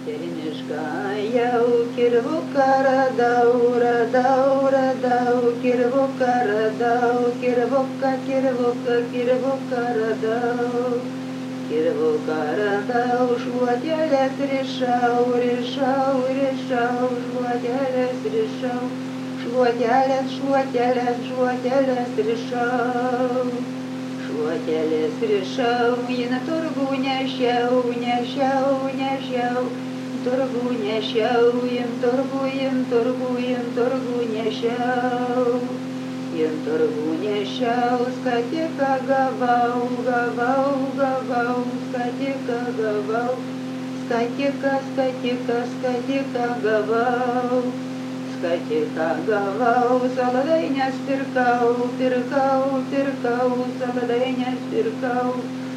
Termišką jau kirvuką radau, kirvuką radau, kirvuką radau. Kirvuką radau, šluotelės rišau, šluotelės rišau, šluotelės rišau. Šluotelės rišau, į turgų nešiau, turgų nešiau, turgų nešiau. Turgų nešiau, skatiką gavau, skatiką gavau, skatiką gavau. Skatiką gavau, saladainės pirkau, saladainės pirkau,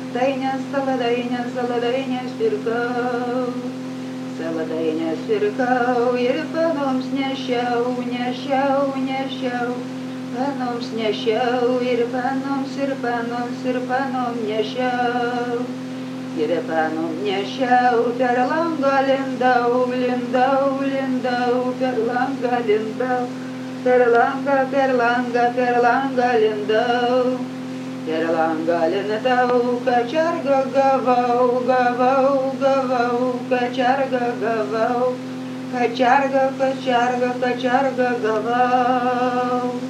saladainės pirkau. Saladainės pirkau ir panoms nešiau, panoms nešiau ir panom nešiau. Ir panom nešiau, per langą lindau, per langą lindau, per langą lindau. Per langą lindau, kačergą gavau, kačergą gavau, kačergą gavau.